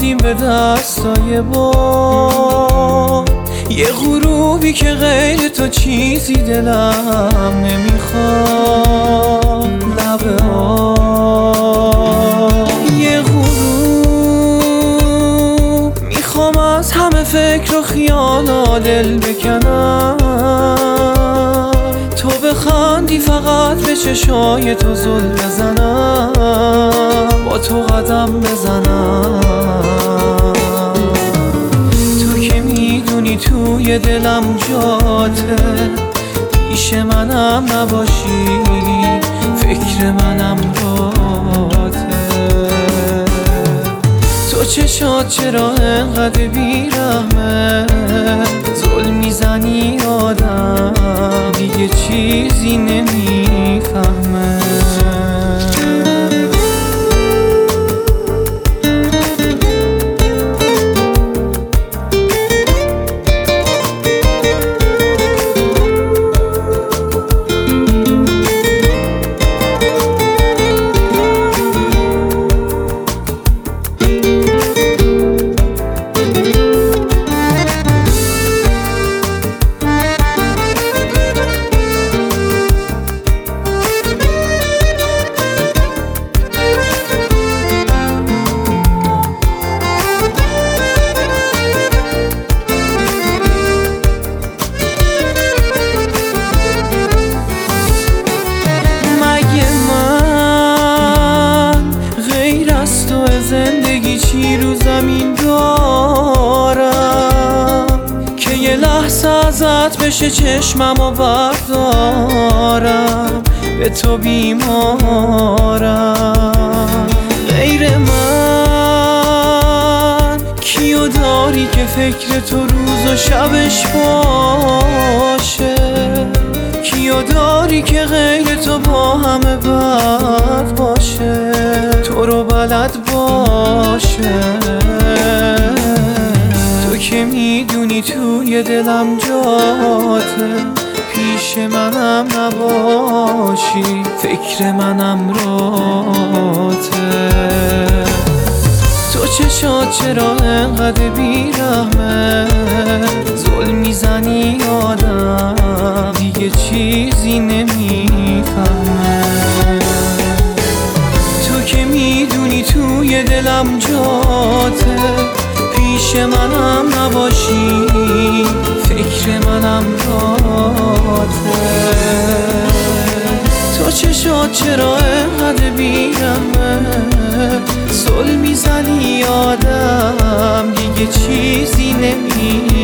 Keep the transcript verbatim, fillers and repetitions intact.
دادیم به دستای با یه غروبی که غیر تو چیزی دلم نمیخواد. لبه آب یه غروب میخوام از همه فکر و خیالا دل بکنم، تو بخندی فقط به چشای تو زل بزنم، با تو قدم بزنم. تو که میدونی توی دلم جاته، پیش منم نباشی فکر منم راته. تو چشات چرا انقدر بیرحمه، ظلم میزنی آدم دیگه چیزی نمیفهمه. زندگی چی رو زمین دارم که یه لحظه ازت بشه چشممو بردارم، به تو بیمارم. غیر من کیو داری که فکر تو روز و شبش باشه؟ کیو داری که غیر تو با همه بد باشه، تو رو بلد باشه؟ تو که میدونی توی دلم جاته، پیش منم نباشی فکر منم راته. تو چشات چرا انقدر بیرحمه، ظلم میزنی آدم دیگه چیزی نمیفهمه. تو که میدونی توی دلم جاته، پیش منم نباشی فکر منم راته. تو چشات چرا انقدر بیرحمه، ظلم میزنی آدم دیگه چیزی نمیفهمه.